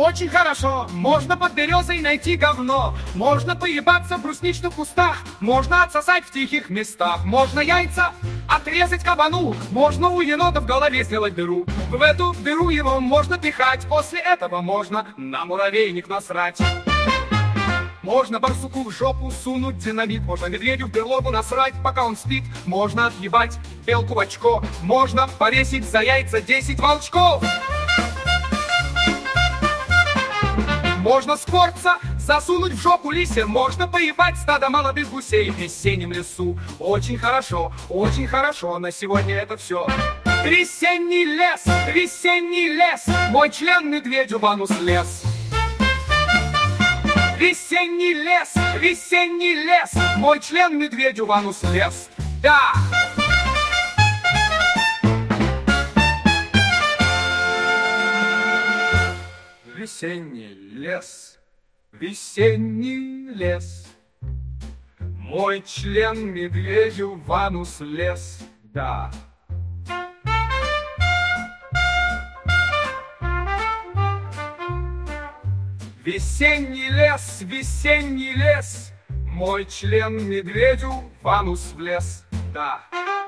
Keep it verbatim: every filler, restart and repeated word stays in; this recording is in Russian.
очень хорошо. Можно под березой найти говно, можно поебаться в брусничных кустах, можно отсосать в тихих местах, можно яйца отрезать кабану, можно у енота в голове сделать дыру. В эту дыру его можно пихать, после этого можно на муравейник насрать. Можно барсуку в жопу сунуть динамит, можно медведю в берлогу насрать, пока он спит, можно отъебать белку в очко, можно повесить за яйца десять волчков. Можно скорца засунуть в жопу лисе, можно поебать стадо молодых гусей в весеннем лесу. Очень хорошо, очень хорошо, на сегодня это все. Весенний лес, весенний лес, мой член медведю в анус лез. Весенний лес, весенний лес, мой член медведю в анус лез. Да! Весенний лес, весенний лес, мой член медведю в анус лез. Да! Весенний лес, весенний лес, мой член медведю в анус влез. Да.